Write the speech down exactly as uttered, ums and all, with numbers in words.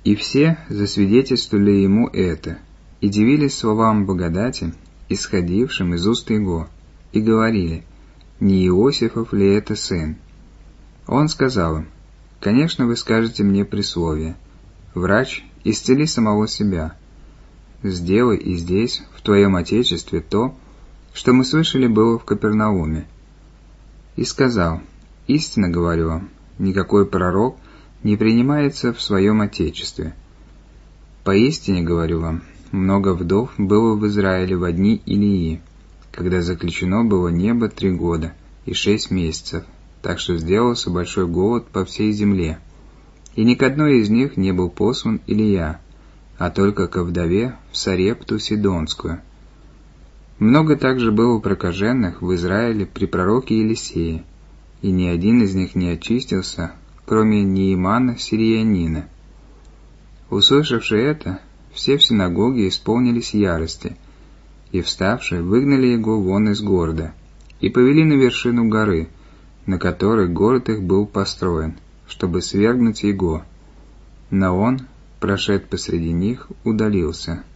И все засвидетельствовали ему это, и дивились словам благодати, исходившим из уст его, и говорили: не Иосифов ли это сын? Он сказал им: конечно, вы скажете мне присловие: врач, исцели самого себя. Сделай и здесь, в твоем отечестве, то, что мы слышали было в Капернауме. И сказал: истинно говорю вам, никакой пророк не принимается в своем отечестве. Поистине говорю вам, много вдов было в Израиле во дни Илии, когда заключено было небо три года и шесть месяцев, так что сделался большой голод по всей земле. И ни к одной из них не был послан Илия, а только ко вдове в Сарепту Сидонскую. Много также было прокаженных в Израиле при пророке Елисее, и ни один из них не очистился, кроме Неимана сириянина. Услышавши это, все в синагоге исполнились ярости, и, вставши, выгнали его вон из города, и повели на вершину горы, на которой город их был построен, чтобы свергнуть его. Но он, прошед посреди них, удалился.